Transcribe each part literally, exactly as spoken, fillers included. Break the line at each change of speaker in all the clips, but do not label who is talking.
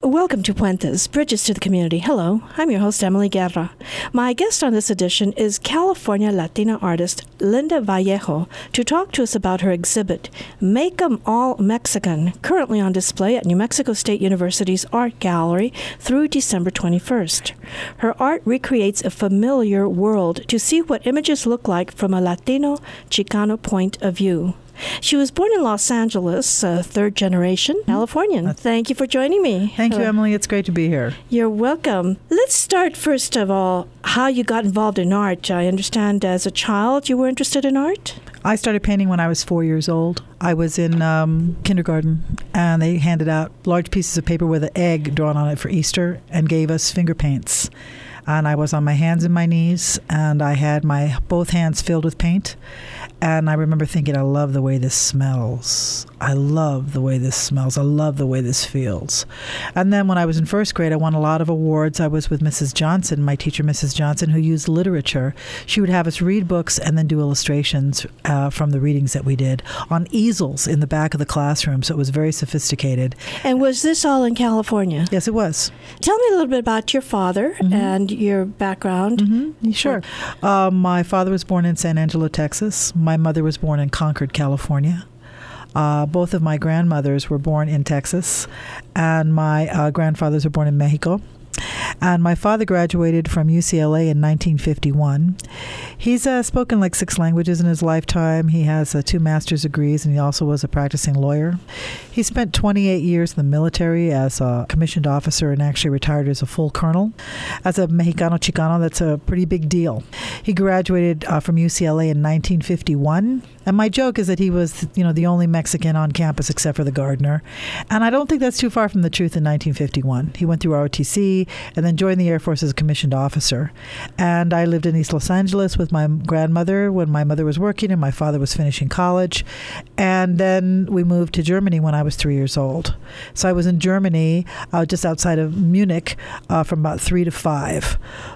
Welcome to Puentes, Bridges to the Community. Hello, I'm your host, Emily Guerra. My guest on this edition is California Latina artist Linda Vallejo to talk to us about her exhibit, Make 'em All Mexican, currently on display at New Mexico State University's Art Gallery through December twenty-first. Her art recreates a familiar world to see what images look like from a Latino Chicano point of view. She was born in Los Angeles, uh, third generation Californian. That's Thank you for joining me.
Thank you,
uh,
Emily. It's great to be here.
You're welcome. Let's start, first of all, how you got involved in art. I understand as a child you were interested in art?
I started painting when I was four years old. I was in um, kindergarten, and they handed out large pieces of paper with an egg drawn on it for Easter and gave us finger paints. And I was on my hands and my knees, and I had my both hands filled with paint. And I remember thinking, I love the way this smells. I love the way this smells. I love the way this feels. And then when I was in first grade, I won a lot of awards. I was with Missus Johnson, my teacher, Missus Johnson, who used literature. She would have us read books and then do illustrations uh, from the readings that we did on easels in the back of the classroom. So it was very sophisticated.
And was this all in California?
Yes, it was.
Tell me a little bit about your father mm-hmm. and your background.
Mm-hmm. Sure. Uh, my father was born in San Angelo, Texas. My mother was born in Concord, California. Uh, both of my grandmothers were born in Texas, and my uh, grandfathers were born in Mexico. And my father graduated from U C L A in nineteen fifty-one. He's uh, spoken like six languages in his lifetime. He has uh, two master's degrees, and he also was a practicing lawyer. He spent twenty-eight years in the military as a commissioned officer and actually retired as a full colonel. As a Mexicano Chicano, that's a pretty big deal. He graduated uh, from U C L A in nineteen fifty-one. And my joke is that he was, you know, the only Mexican on campus except for the gardener. And I don't think that's too far from the truth in nineteen fifty-one. He went through R O T C and then joined the Air Force as a commissioned officer. And I lived in East Los Angeles with my grandmother when my mother was working and my father was finishing college. And then we moved to Germany when I was three years old. So I was in Germany, uh, just outside of Munich, uh, from about three to five.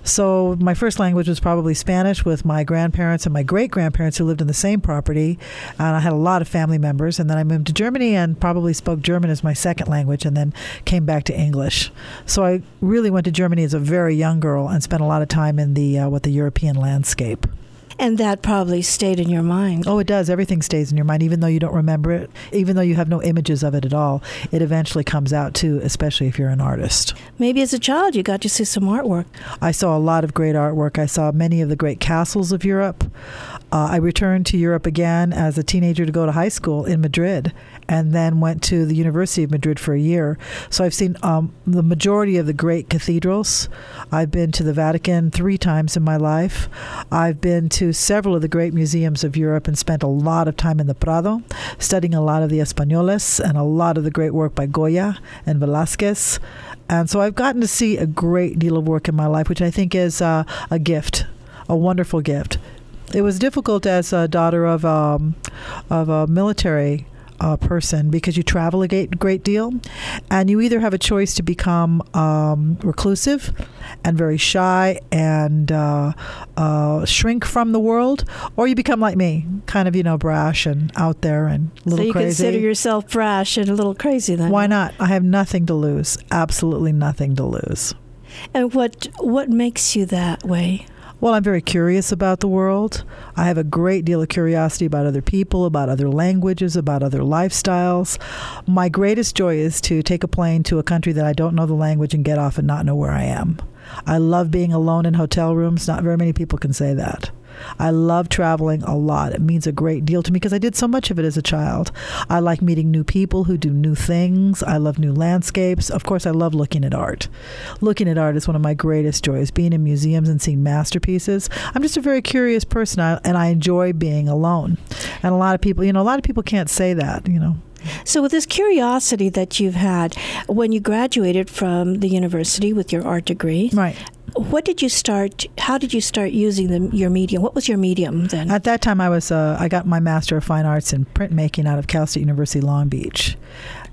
So my first language was probably Spanish with my grandparents and my great-grandparents who lived in the same property. And I had a lot of family members. And then I moved to Germany and probably spoke German as my second language and then came back to English. So I really went to Germany as a very young girl and spent a lot of time in the uh, what the European landscape.
And that probably stayed in your mind.
Oh, it does. Everything stays in your mind, even though you don't remember it, even though you have no images of it at all. It eventually comes out, too, especially if you're an artist.
Maybe as a child you got to see some artwork.
I saw a lot of great artwork. I saw many of the great castles of Europe. Uh, I returned to Europe again as a teenager to go to high school in Madrid and then went to the University of Madrid for a year. So I've seen um, the majority of the great cathedrals. I've been to the Vatican three times in my life. I've been to several of the great museums of Europe and spent a lot of time in the Prado, studying a lot of the Españoles and a lot of the great work by Goya and Velázquez. And so I've gotten to see a great deal of work in my life, which I think is uh, a gift, a wonderful gift. It was difficult as a daughter of um, of a military uh, person because you travel a great, great deal, and you either have a choice to become um, reclusive and very shy and uh, uh, shrink from the world, or you become like me, kind of, you know, brash and out there and a little crazy.
So you
crazy.
Consider yourself brash and a little crazy then?
Why not? I have nothing to lose, absolutely nothing to lose.
And what what makes you that way?
Well, I'm very curious about the world. I have a great deal of curiosity about other people, about other languages, about other lifestyles. My greatest joy is to take a plane to a country that I don't know the language and get off and not know where I am. I love being alone in hotel rooms. Not very many people can say that. I love traveling a lot. It means a great deal to me because I did so much of it as a child. I like meeting new people who do new things. I love new landscapes. Of course, I love looking at art. Looking at art is one of my greatest joys, being in museums and seeing masterpieces. I'm just a very curious person, and I enjoy being alone. And a lot of people, you know, a lot of people can't say that, you know.
So with this curiosity that you've had, when you graduated from the university with your art degree,
right.
What did you start, how did you start using the, your medium? What was your medium then?
At that time, I was uh, I got my Master of Fine Arts in printmaking out of Cal State University, Long Beach.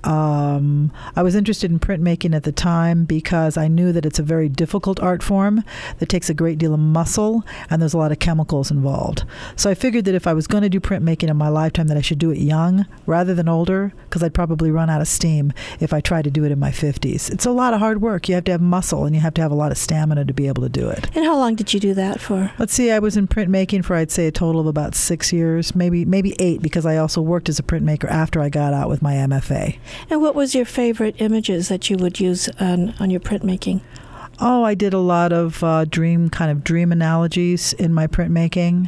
Um, I was interested in printmaking at the time because I knew that it's a very difficult art form that takes a great deal of muscle, and there's a lot of chemicals involved. So I figured that if I was going to do printmaking in my lifetime, that I should do it young rather than older, because I'd probably run out of steam if I tried to do it in my fifties. It's a lot of hard work. You have to have muscle, and you have to have a lot of stamina to be able to do it.
And how long did you do that for?
Let's see, I was in printmaking for, I'd say, a total of about six years, maybe maybe eight, because I also worked as a printmaker after I got out with my M F A.
And what was your favorite images that you would use on, on your printmaking?
Oh, I did a lot of uh, dream, kind of dream analogies in my printmaking.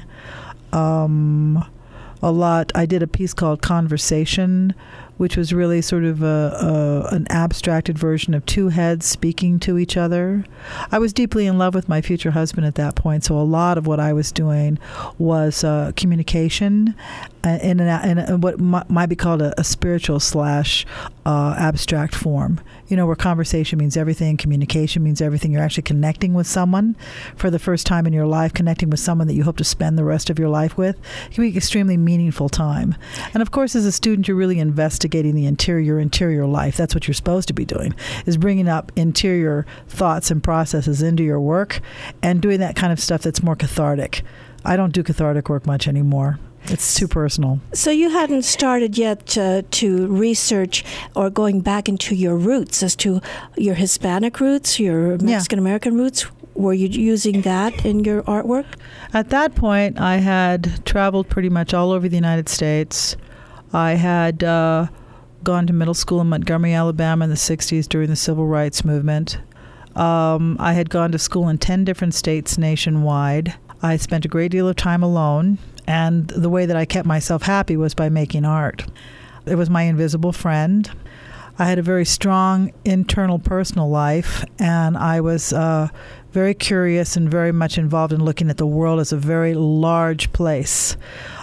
Um, a lot. I did a piece called Conversation, which was really sort of a, a an abstracted version of two heads speaking to each other. I was deeply in love with my future husband at that point, so a lot of what I was doing was uh, communication uh, in, an, in what might be called a, a spiritual slash uh, abstract form. You know, where conversation means everything, communication means everything. You're actually connecting with someone for the first time in your life, connecting with someone that you hope to spend the rest of your life with. It can be an extremely meaningful time. And of course, as a student, you're really investigating the interior, interior life. That's what you're supposed to be doing, is bringing up interior thoughts and processes into your work and doing that kind of stuff that's more cathartic. I don't do cathartic work much anymore. It's too personal.
So you hadn't started yet uh, to research or going back into your roots as to your Hispanic roots, your Mexican-American yeah. roots? Were you using that in your artwork?
At that point, I had traveled pretty much all over the United States. I had uh, gone to middle school in Montgomery, Alabama in the sixties during the Civil Rights Movement. Um, I had gone to school in ten different states nationwide. I spent a great deal of time alone, and the way that I kept myself happy was by making art. It was my invisible friend. I had a very strong internal personal life, and I was uh, very curious and very much involved in looking at the world as a very large place.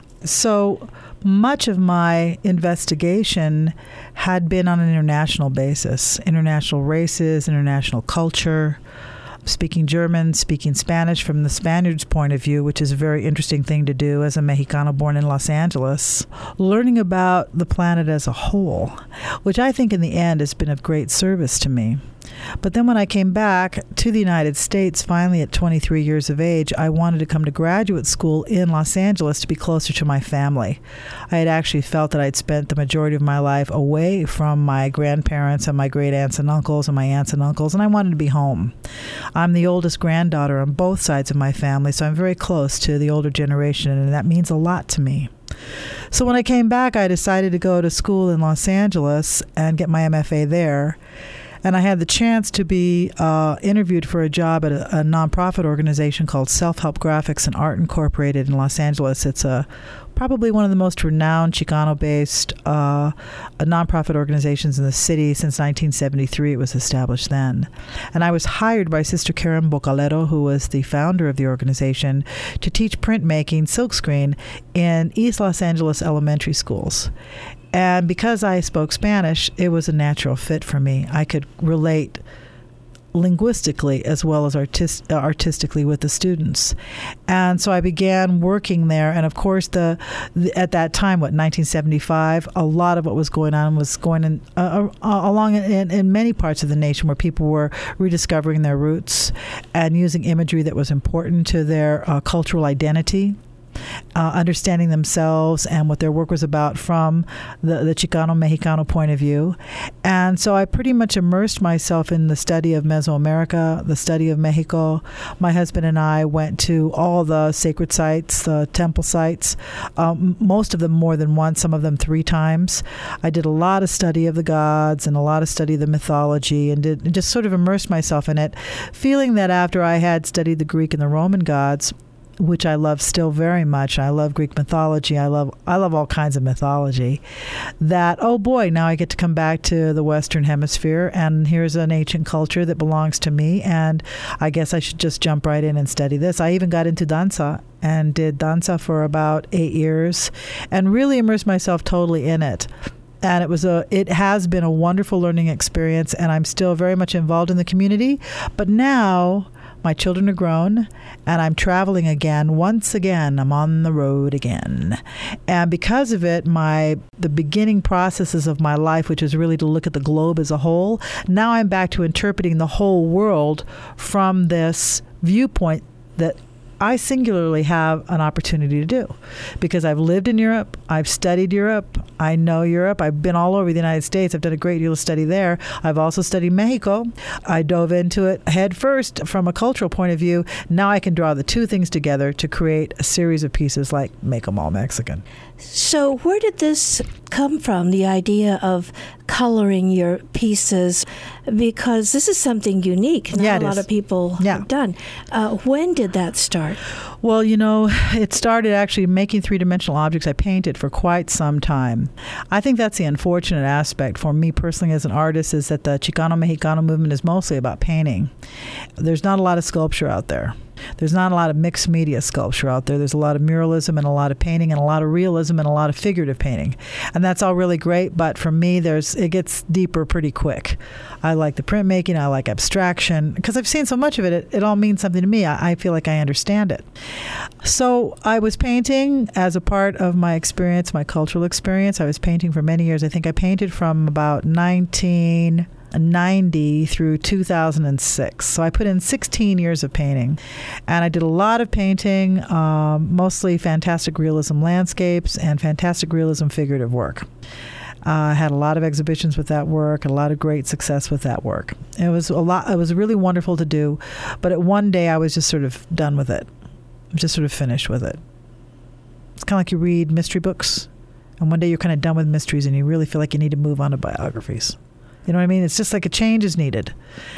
So much of my investigation had been on an international basis, international races, international culture, speaking German, speaking Spanish from the Spaniards' point of view, which is a very interesting thing to do as a Mexicano born in Los Angeles. Learning about the planet as a whole, which I think in the end has been of great service to me. But then when I came back to the United States, finally at twenty-three years of age, I wanted to come to graduate school in Los Angeles to be closer to my family. I had actually felt that I'd spent the majority of my life away from my grandparents and my great aunts and uncles and my aunts and uncles, and I wanted to be home. I'm the oldest granddaughter on both sides of my family, so I'm very close to the older generation, and that means a lot to me. So when I came back, I decided to go to school in Los Angeles and get my M F A there. And I had the chance to be uh, interviewed for a job at a, a nonprofit organization called Self-Help Graphics and Art Incorporated in Los Angeles. It's a probably one of the most renowned Chicano-based uh, nonprofit organizations in the city. Since nineteen seventy-three, it was established then. And I was hired by Sister Karen Bocalero, who was the founder of the organization, to teach printmaking, silkscreen, in East Los Angeles elementary schools. And because I spoke Spanish, it was a natural fit for me. I could relate linguistically as well as artist, uh, artistically with the students. And so I began working there. And of course, the, the at that time, what, nineteen seventy-five, a lot of what was going on was going in, uh, uh, along in, in many parts of the nation where people were rediscovering their roots and using imagery that was important to their uh, cultural identity. Uh, understanding themselves and what their work was about from the, the Chicano-Mexicano point of view. And so I pretty much immersed myself in the study of Mesoamerica, the study of Mexico. My husband and I went to all the sacred sites, the temple sites, um, most of them more than once, some of them three times. I did a lot of study of the gods and a lot of study of the mythology, and did, just sort of immersed myself in it, feeling that after I had studied the Greek and the Roman gods, which I love still very much. I love Greek mythology. I love I love all kinds of mythology. That, oh boy, now I get to come back to the Western Hemisphere, and here's an ancient culture that belongs to me, and I guess I should just jump right in and study this. I even got into danza and did danza for about eight years and really immersed myself totally in it. And it was a, it has been a wonderful learning experience, and I'm still very much involved in the community. But now My children are grown, and I'm traveling again. Once again, I'm on the road again. And because of it, my the beginning processes of my life, which is really to look at the globe as a whole, now I'm back to interpreting the whole world from this viewpoint that I singularly have an opportunity to do, because I've lived in Europe, I've studied Europe, I know Europe, I've been all over the United States, I've done a great deal of study there. I've also studied Mexico. I dove into it head first from a cultural point of view. Now I can draw the two things together to create a series of pieces like Make 'em All Mexican.
So where did this come from, the idea of coloring your pieces? Because this is something unique. Not
yeah,
a lot
is.
of people
yeah.
have done. Uh, when did that start?
Well, you know, it started actually making three-dimensional objects. I painted for quite some time. I think that's the unfortunate aspect for me personally as an artist, is that the Chicano Mexicano movement is mostly about painting. There's not a lot of sculpture out there. There's not a lot of mixed media sculpture out there. There's a lot of muralism and a lot of painting and a lot of realism and a lot of figurative painting. And that's all really great, but for me, there's it gets deeper pretty quick. I like the printmaking. I like abstraction. Because I've seen so much of it, it, it all means something to me. I, I feel like I understand it. So I was painting as a part of my experience, my cultural experience. I was painting for many years. I think I painted from about nineteen ninety through two thousand six. So I put in sixteen years of painting, and I did a lot of painting, um, mostly fantastic realism landscapes and fantastic realism figurative work. I uh, had a lot of exhibitions with that work, a lot of great success with that work. It was a lot. It was really wonderful to do, but at one day I was just sort of done with it. Just sort of finished with it. It's kind of like you read mystery books, and one day you're kind of done with mysteries, and you really feel like you need to move on to biographies. You know what I mean? It's just like a change is needed.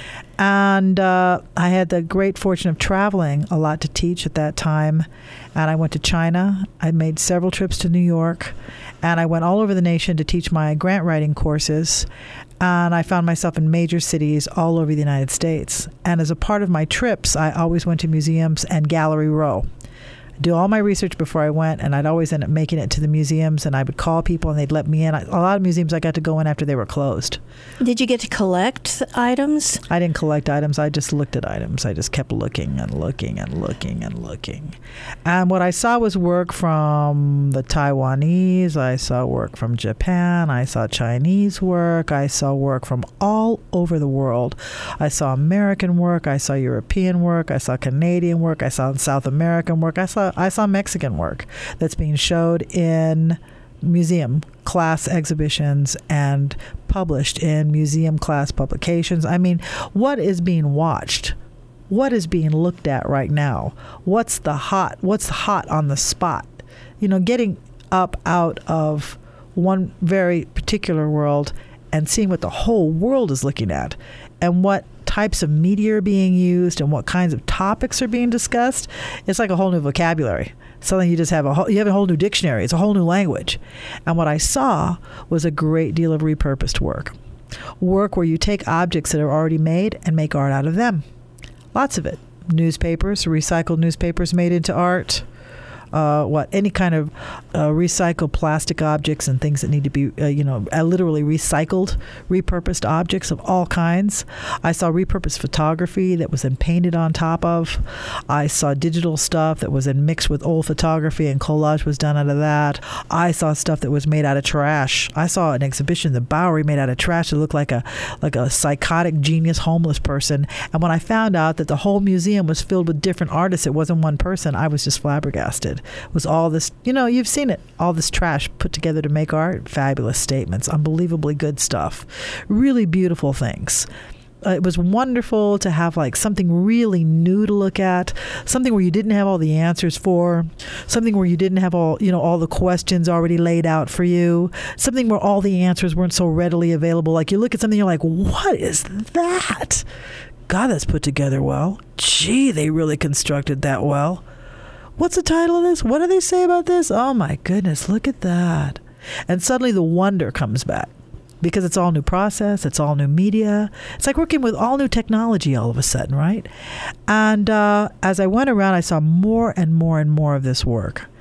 And uh, I had the great fortune of traveling a lot to teach at that time. And I went to China. I made several trips to New York. And I went all over the nation to teach my grant writing courses. And I found myself in major cities all over the United States. And as a part of my trips, I always went to museums and Gallery Row. Do all my research before I went, and I'd always end up making it to the museums, and I would call people and they'd let me in. I, a lot of museums I got to go in after they were closed.
Did you get to collect items?
I didn't collect items. I just looked at items. I just kept looking and looking and looking and looking. And what I saw was work from the Taiwanese. I saw work from Japan. I saw Chinese work. I saw work from all over the world. I saw American work. I saw European work. I saw Canadian work. I saw South American work. I saw I saw Mexican work that's being showed in museum class exhibitions and published in museum class publications. I mean, what is being watched? What is being looked at right now? What's the hot? What's hot on the spot? You know, getting up out of one very particular world and seeing what the whole world is looking at, and what types of media are being used and what kinds of topics are being discussed. It's like a whole new vocabulary. Something you just have a whole, you have a whole new dictionary. It's a whole new language. And what I saw was a great deal of repurposed work. Work where you take objects that are already made and make art out of them. Lots of it. Newspapers, recycled newspapers made into art. Uh, what any kind of uh, recycled plastic objects and things that need to be, uh, you know, uh, literally recycled, repurposed objects of all kinds. I saw repurposed photography that was then painted on top of. I saw digital stuff that was then mixed with old photography, and collage was done out of that. I saw stuff that was made out of trash. I saw an exhibition in the Bowery made out of trash that looked like a like a psychotic genius homeless person. And when I found out that the whole museum was filled with different artists, it wasn't one person, I was just flabbergasted. Was all this, you know, you've seen it, all this trash put together to make art. Fabulous statements, unbelievably good stuff, really beautiful things. Uh, it was wonderful to have like something really new to look at, something where you didn't have all the answers for, something where you didn't have all, you know, all the questions already laid out for you, something where all the answers weren't so readily available. Like you look at something, you're like, what is that? God, that's put together well. Gee, they really constructed that well. What's the title of this? What do they say about this? Oh my goodness, look at that. And suddenly the wonder comes back because it's all new process, it's all new media. It's like working with all new technology all of a sudden, right? And uh, as I went around, I saw more and more and more of this work.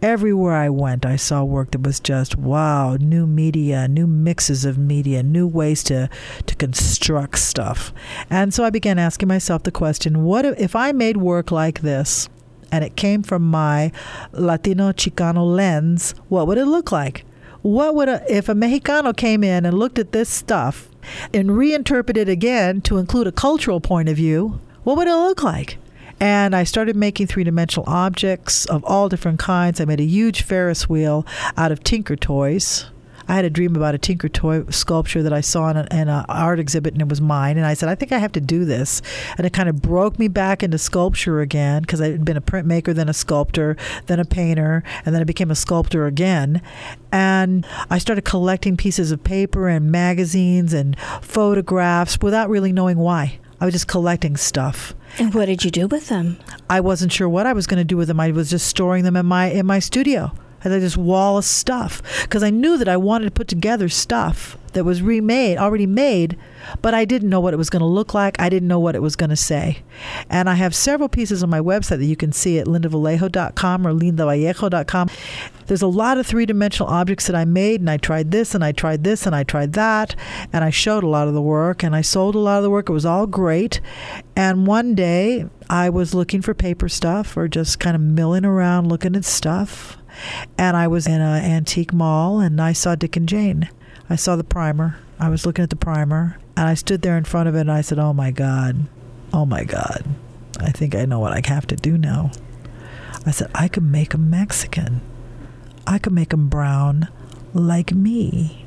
Everywhere I went, I saw work that was just, wow, new media, new mixes of media, new ways to, to construct stuff. And so I began asking myself the question, what if, if I made work like this and it came from my Latino Chicano lens, what would it look like? What would a, if a Mexicano came in and looked at this stuff and reinterpreted it again to include a cultural point of view, what would it look like? And I started making three-dimensional objects of all different kinds. I made a huge Ferris wheel out of Tinker Toys. I had a dream about a Tinker Toy sculpture that I saw in an art exhibit, and it was mine. And I said, I think I have to do this. And it kind of broke me back into sculpture again, because I had been a printmaker, then a sculptor, then a painter, and then I became a sculptor again. And I started collecting pieces of paper and magazines and photographs without really knowing why. I was just collecting stuff.
And what did you do with them?
I wasn't sure what I was going to do with them. I was just storing them in my in my studio. I had this wall of stuff because I knew that I wanted to put together stuff that was remade, already made, but I didn't know what it was going to look like. I didn't know what it was going to say. And I have several pieces on my website that you can see at linda vallejo dot com or linda vallejo dot com. There's a lot of three-dimensional objects that I made, and I tried this, and I tried this, and I tried that, and I showed a lot of the work, and I sold a lot of the work. It was all great. And one day, I was looking for paper stuff or just kind of milling around looking at stuff, and I was in an antique mall, and I saw Dick and Jane. I saw the primer. I was looking at the primer, and I stood there in front of it, and I said, oh, my God. Oh, my God. I think I know what I have to do now. I said, I could make a Mexican. I could make them brown like me.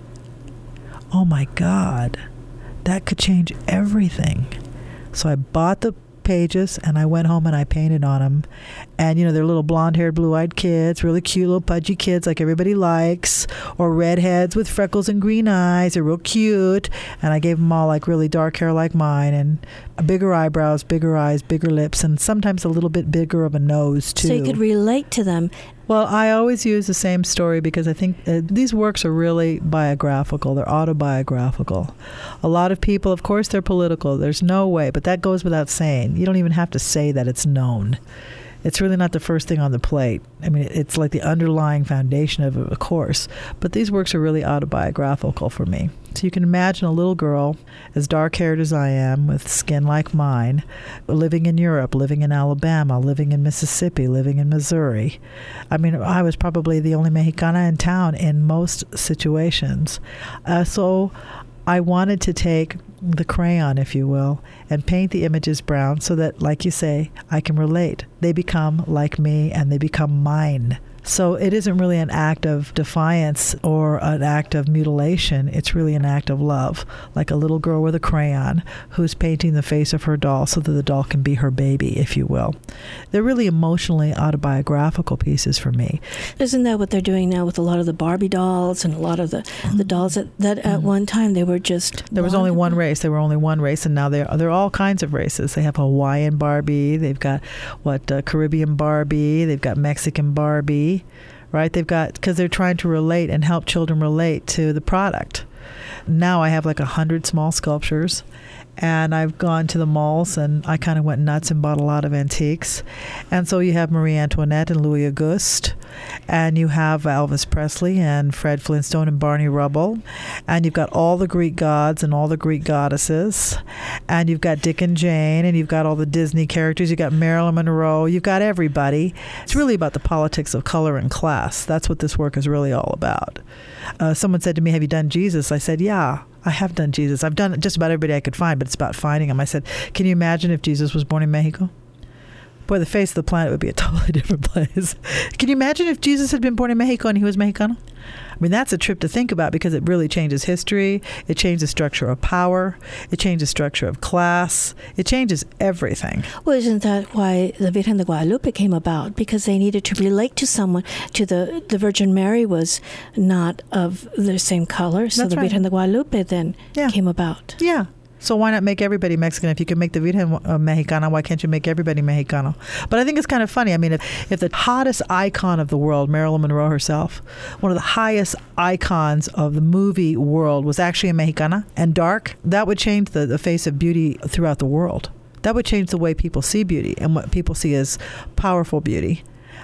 Oh, my God. That could change everything. So I bought the pages, and I went home and I painted on them. And, you know, they're little blonde-haired, blue-eyed kids, really cute little pudgy kids like everybody likes, or redheads with freckles and green eyes. They're real cute. And I gave them all like really dark hair like mine, and bigger eyebrows, bigger eyes, bigger lips, and sometimes a little bit bigger of a nose, too.
So you could relate to them.
Well, I always use the same story because I think uh, these works are really biographical. They're autobiographical. A lot of people, of course, they're political. There's no way, but that goes without saying. You don't even have to say that it's known. It's really not the first thing on the plate. I mean, it's like the underlying foundation of a course. But these works are really autobiographical for me. So you can imagine a little girl, as dark-haired as I am, with skin like mine, living in Europe, living in Alabama, living in Mississippi, living in Missouri. I mean, I was probably the only Mexicana in town in most situations. Uh, so I wanted to take the crayon, if you will, and paint the images brown so that, like you say, I can relate. They become like me and they become mine. So it isn't really an act of defiance or an act of mutilation. It's really an act of love, like a little girl with a crayon who's painting the face of her doll so that the doll can be her baby, if you will. They're really emotionally autobiographical pieces for me.
Isn't that what they're doing now with a lot of the Barbie dolls and a lot of the, the dolls that, that at one time they were just...
There was only one race. There were only one race, and now they're, they're all kinds of races. They have Hawaiian Barbie. They've got, what, uh, Caribbean Barbie. They've got Mexican Barbie. Right? They've got, because they're trying to relate and help children relate to the product. Now I have like a hundred small sculptures, and I've gone to the malls and I kind of went nuts and bought a lot of antiques. And so you have Marie Antoinette and Louis Auguste, and you have Elvis Presley and Fred Flintstone and Barney Rubble, and you've got all the Greek gods and all the Greek goddesses, and you've got Dick and Jane, and you've got all the Disney characters, you've got Marilyn Monroe, you've got everybody. It's really about the politics of color and class. That's what this work is really all about. Uh, someone said to me, have you done Jesus? I said, yeah, I have done Jesus. I've done just about everybody I could find, but it's about finding him. I said, can you imagine if Jesus was born in Mexico? Boy, the face of the planet would be a totally different place. Can you imagine if Jesus had been born in Mexico and he was Mexicano? I mean, that's a trip to think about because it really changes history. It changes the structure of power. It changes the structure of class. It changes everything.
Well, isn't that why the Virgen de Guadalupe came about? Because they needed to relate to someone. To the, the Virgin Mary was not of the same color, so
That's
the
right.
Virgen de Guadalupe then
Yeah.
came about.
Yeah. So why not make everybody Mexican? If you can make the Virgen uh, Mexicana, why can't you make everybody Mexicano? But I think it's kind of funny. I mean, if, if the hottest icon of the world, Marilyn Monroe herself, one of the highest icons of the movie world was actually a Mexicana and dark, that would change the, the face of beauty throughout the world. That would change the way people see beauty and what people see as powerful beauty.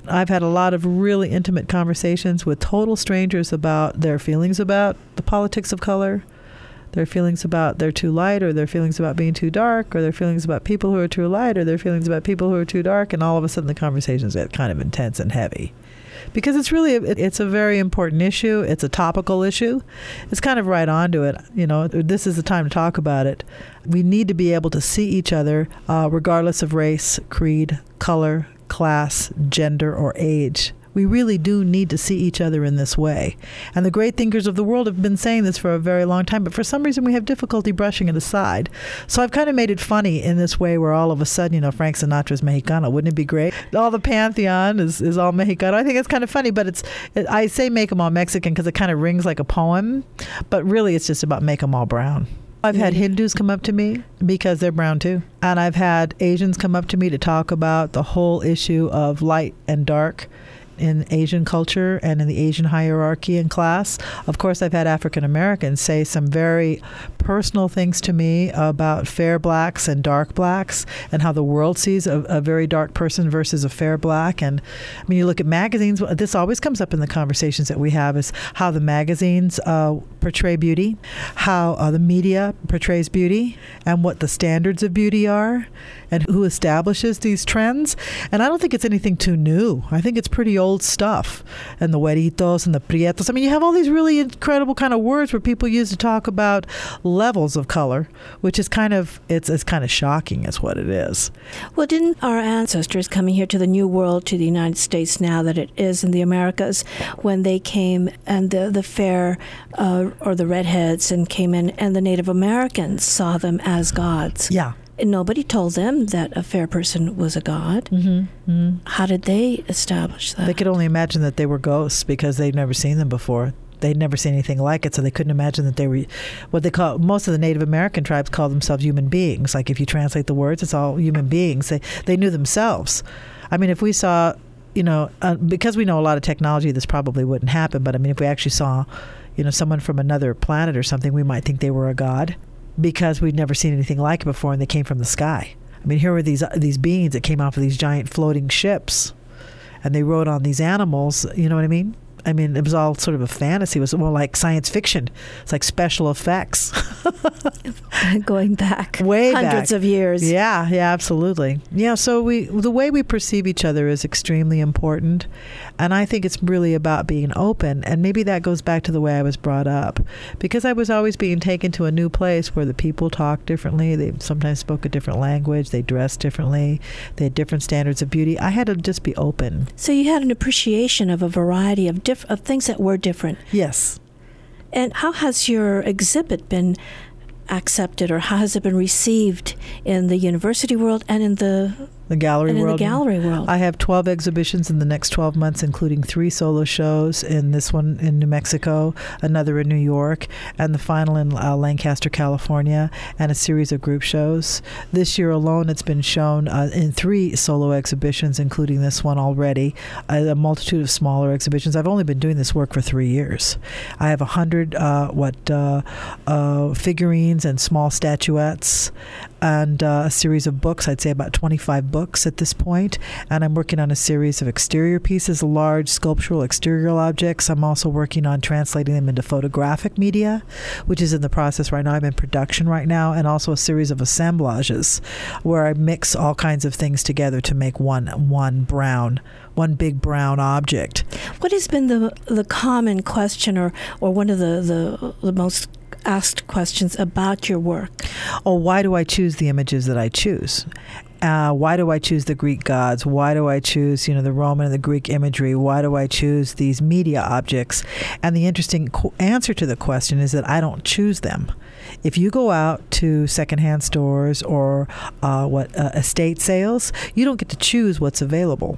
I've had a lot of really intimate conversations with total strangers about their feelings about the politics of color, their feelings about they're too light, or their feelings about being too dark, or their feelings about people who are too light, or their feelings about people who are too dark, and all of a sudden the conversations get kind of intense and heavy. Because it's really, it's a very important issue. It's a topical issue. It's kind of right on to it. You know, this is the time to talk about it. We need to be able to see each other uh, regardless of race, creed, color, class, gender, or age. We really do need to see each other in this way. And the great thinkers of the world have been saying this for a very long time, but for some reason we have difficulty brushing it aside. So I've kind of made it funny in this way where all of a sudden, you know, Frank Sinatra's Mexicano. Wouldn't it be great? All the pantheon is, is all Mexicano. I think it's kind of funny, but it's, it, I say make them all Mexican because it kind of rings like a poem, but really it's just about make them all brown. I've had Hindus come up to me because they're brown too. And I've had Asians come up to me to talk about the whole issue of light and dark in Asian culture and in the Asian hierarchy and class. Of course, I've had African Americans say some very personal things to me about fair blacks and dark blacks and how the world sees a, a very dark person versus a fair black. And I mean, you look at magazines, this always comes up in the conversations that we have, is how the magazines uh, portray beauty, how uh, the media portrays beauty, and what the standards of beauty are, and who establishes these trends. And I don't think it's anything too new. I think it's pretty old stuff. And the güeritos and the prietos. I mean, you have all these really incredible kind of words where people use to talk about levels of color, which is kind of, it's, it's kind of shocking is what it is.
Well, didn't our ancestors coming here to the New World, to the United States now that it is in the Americas, when they came and the, the fair uh, or the redheads and came in and the Native Americans saw them as gods?
Yeah.
And nobody told them that a fair person was a god.
Mm-hmm, mm-hmm.
How did they establish that?
They could only imagine that they were ghosts because they'd never seen them before. They'd never seen anything like it, so they couldn't imagine that they were what they call, most of the Native American tribes call themselves human beings. Like if you translate the words, it's all human beings. They, they knew themselves. I mean, if we saw, you know, uh, because we know a lot of technology, this probably wouldn't happen, but I mean, if we actually saw, you know, someone from another planet or something, we might think they were a god, because we'd never seen anything like it before and they came from the sky. I mean, here were these these beings that came off of these giant floating ships and they rode on these animals, you know what I mean? I mean, it was all sort of a fantasy. It was more like science fiction. It's like special effects.
Going back
way
hundreds
back.
of years.
Yeah, yeah, absolutely. Yeah, so we the way we perceive each other is extremely important. And I think it's really about being open. And maybe that goes back to the way I was brought up. Because I was always being taken to a new place where the people talked differently. They sometimes spoke a different language. They dressed differently. They had different standards of beauty. I had to just be open.
So you had an appreciation of a variety of different of things that were different.
Yes.
And how has your exhibit been accepted, or how has it been received in the university world and in the
the gallery
and in
world?
the gallery world.
I have twelve exhibitions in the next twelve months, including three solo shows, in this one in New Mexico, another in New York, and the final in uh, Lancaster, California, and a series of group shows. This year alone, it's been shown uh, in three solo exhibitions, including this one already, a, a multitude of smaller exhibitions. I've only been doing this work for three years. I have a hundred uh, what uh, uh, figurines and small statuettes, and uh, a series of books. I'd say about twenty-five books at this point, and I'm working on a series of exterior pieces, large sculptural exterior objects. I'm also working on translating them into photographic media, which is in the process right now. I'm in production right now, and also a series of assemblages where I mix all kinds of things together to make one one brown, one big brown object.
What has been the the common question, or, or one of the, the, the most asked questions about your work?
Oh, why do I choose the images that I choose? Uh, why do I choose the Greek gods? Why do I choose, you know, the Roman and the Greek imagery? Why do I choose these media objects? And the interesting co- answer to the question is that I don't choose them. If you go out to secondhand stores or uh, what uh, estate sales, you don't get to choose what's available.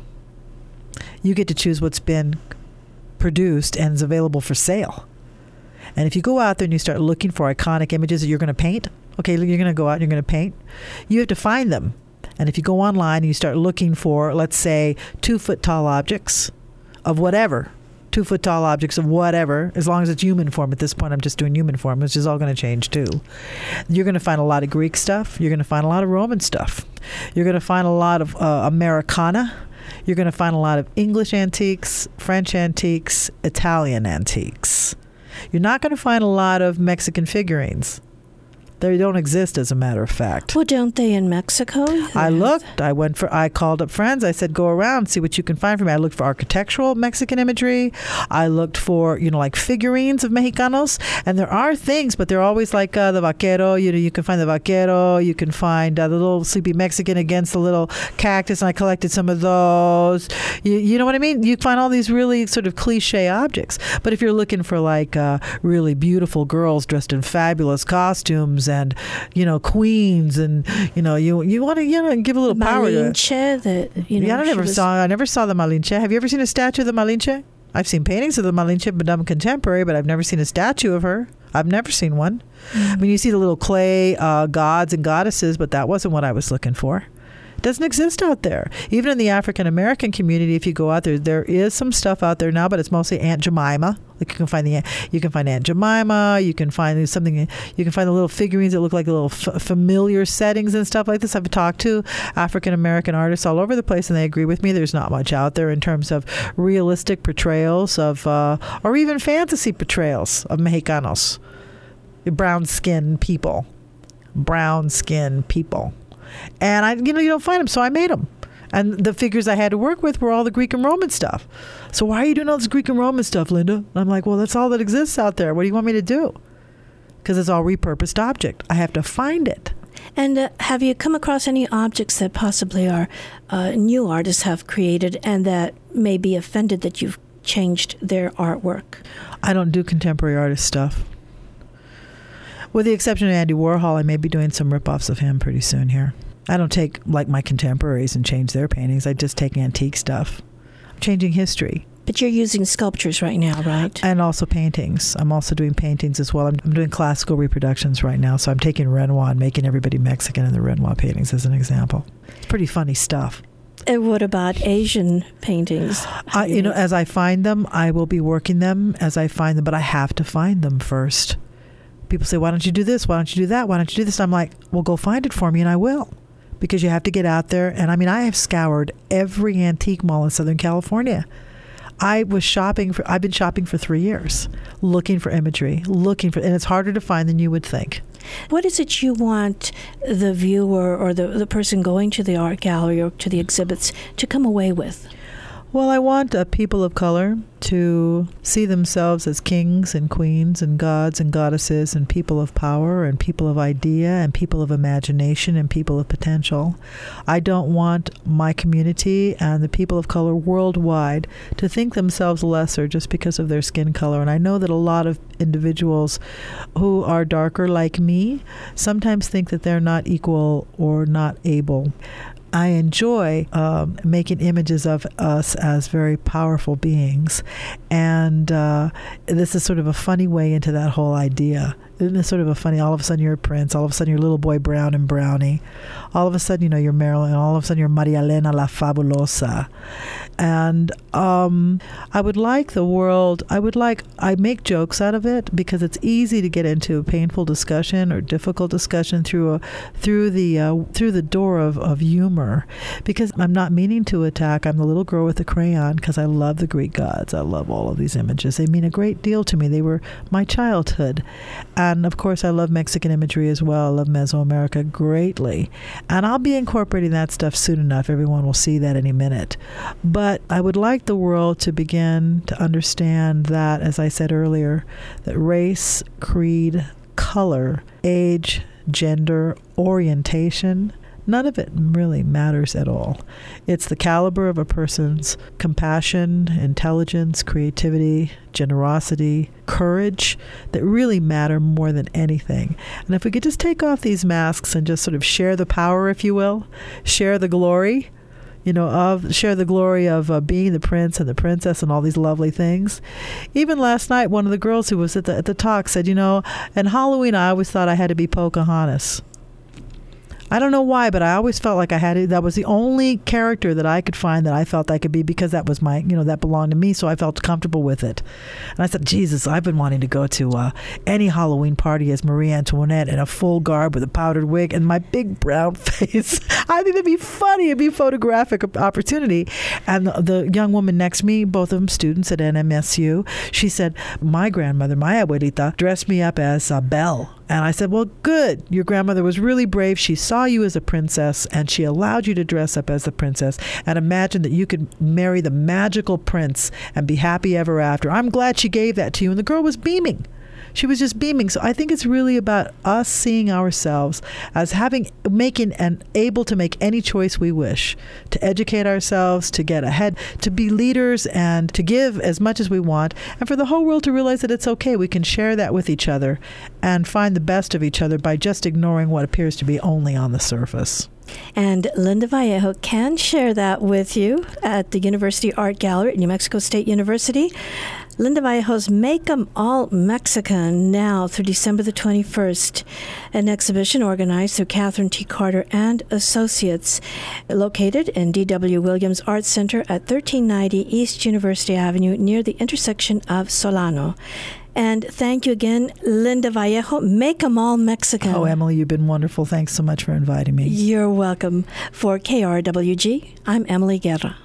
You get to choose what's been produced and is available for sale. And if you go out there and you start looking for iconic images that you're going to paint, okay, you're going to go out and you're going to paint, you have to find them. And if you go online and you start looking for, let's say, two-foot-tall objects of whatever, two-foot-tall objects of whatever, as long as it's human form. At this point, I'm just doing human form, which is all going to change, too. You're going to find a lot of Greek stuff. You're going to find a lot of Roman stuff. You're going to find a lot of uh, Americana. You're going to find a lot of English antiques, French antiques, Italian antiques. You're not going to find a lot of Mexican figurines. They don't exist, as a matter of fact.
Well, don't they in Mexico?
I looked. I went for. I called up friends. I said, "Go around, see what you can find for me." I looked for architectural Mexican imagery. I looked for, you know, like figurines of Mexicanos, and there are things, but they're always like uh, the vaquero. You know, you can find the vaquero. You can find uh, the little sleepy Mexican against the little cactus, and I collected some of those. You, you know what I mean? You find all these really sort of cliche objects. But if you're looking for like uh, really beautiful girls dressed in fabulous costumes, and, you know, queens, and, you know, you you want to, you know, give a little
the
power to
Malinche, that, you know,
yeah, I never
was...
saw I never saw the Malinche. Have you ever seen a statue of the Malinche? I've seen paintings of the Malinche, but I'm contemporary, but I've never seen a statue of her. I've never seen one. Mm-hmm. I mean, you see the little clay uh, gods and goddesses, but that wasn't what I was looking for. It doesn't exist out there. Even in the African American community, if you go out there, there is some stuff out there now, but it's mostly Aunt Jemima. Like you can find the you can find Aunt Jemima. You can find something. You can find the little figurines that look like little f- familiar settings and stuff like this. I've talked to African American artists all over the place, and they agree with me. There's not much out there in terms of realistic portrayals of, uh, or even fantasy portrayals of Mexicanos, brown skinned people, brown skinned people. And I, you know, you don't find them, so I made them. And the figures I had to work with were all the Greek and Roman stuff. So why are you doing all this Greek and Roman stuff, Linda? And I'm like, well, that's all that exists out there. What do you want me to do? Because it's all repurposed object. I have to find it.
And uh, have you come across any objects that possibly are uh, new artists have created and that may be offended that you've changed their artwork?
I don't do contemporary artist stuff. With the exception of Andy Warhol, I may be doing some rip-offs of him pretty soon here. I don't take, like, my contemporaries and change their paintings. I just take antique stuff. I'm changing history.
But you're using sculptures right now, right?
And also paintings. I'm also doing paintings as well. I'm, I'm doing classical reproductions right now. So I'm taking Renoir and making everybody Mexican in the Renoir paintings as an example. It's pretty funny stuff.
And what about Asian paintings?
I, you know, as I find them, I will be working them as I find them. But I have to find them first. People say, why don't you do this? Why don't you do that? Why don't you do this? I'm like, well, go find it for me, and I will. Because you have to get out there. And I mean, I have scoured every antique mall in Southern California. I was shopping for, I've been shopping for three years, looking for imagery, looking for, and it's harder to find than you would think.
What is it you want the viewer or the, the person going to the art gallery or to the exhibits to come away with?
Well, I want uh, people of color to see themselves as kings and queens and gods and goddesses and people of power and people of idea and people of imagination and people of potential. I don't want my community and the people of color worldwide to think themselves lesser just because of their skin color. And I know that a lot of individuals who are darker like me sometimes think that they're not equal or not able. I enjoy um, making images of us as very powerful beings. And uh, this is sort of a funny way into that whole idea. Isn't it sort of a funny, all of a sudden you're a prince, all of a sudden you're little boy Brown and Brownie. All of a sudden, you know, you're Marilyn, all of a sudden you're Maria Elena la Fabulosa. And um, I would like the world, I would like, I make jokes out of it because it's easy to get into a painful discussion or difficult discussion through a, through the uh, through the door of, of humor. Because I'm not meaning to attack, I'm the little girl with the crayon because I love the Greek gods. I love all of these images. They mean a great deal to me. They were my childhood. And of course, I love Mexican imagery as well. I love Mesoamerica greatly. And I'll be incorporating that stuff soon enough. Everyone will see that any minute. But I would like the world to begin to understand that, as I said earlier, that race, creed, color, age, gender, orientation, none of it really matters at all. It's the caliber of a person's compassion, intelligence, creativity, generosity, courage that really matter more than anything. And if we could just take off these masks and just sort of share the power, if you will, share the glory, you know, of share the glory of uh, being the prince and the princess and all these lovely things. Even last night, one of the girls who was at the at the talk said, you know, in Halloween, I always thought I had to be Pocahontas. I don't know why, but I always felt like I had to, that was the only character that I could find that I felt I could be, because that was my, you know, that belonged to me, so I felt comfortable with it. And I said, Jesus, I've been wanting to go to uh, any Halloween party as Marie Antoinette in a full garb with a powdered wig and my big brown face. I think that'd be funny. It'd be a photographic opportunity. And the, the young woman next to me, both of them students at N M S U, she said, my grandmother, my abuelita, dressed me up as uh, Belle. And I said, well, good. Your grandmother was really brave. She saw you as a princess, and she allowed you to dress up as the princess. And imagine that you could marry the magical prince and be happy ever after. I'm glad she gave that to you. And the girl was beaming. She was just beaming. So I think it's really about us seeing ourselves as having, making, and able to make any choice we wish, to educate ourselves, to get ahead, to be leaders, and to give as much as we want, and for the whole world to realize that it's okay. We can share that with each other and find the best of each other by just ignoring what appears to be only on the surface.
And Linda Vallejo can share that with you at the University Art Gallery at New Mexico State University. Linda Vallejo's Make 'em All Mexican now through December the twenty-first, an exhibition organized through Catherine T. Carter and Associates, located in D W Williams Art Center at thirteen ninety East University Avenue near the intersection of Solano. And thank you again, Linda Vallejo. Make 'em All Mexican.
Oh, Emily, you've been wonderful. Thanks so much for inviting me.
You're welcome. For K R W G, I'm Emily Guerra.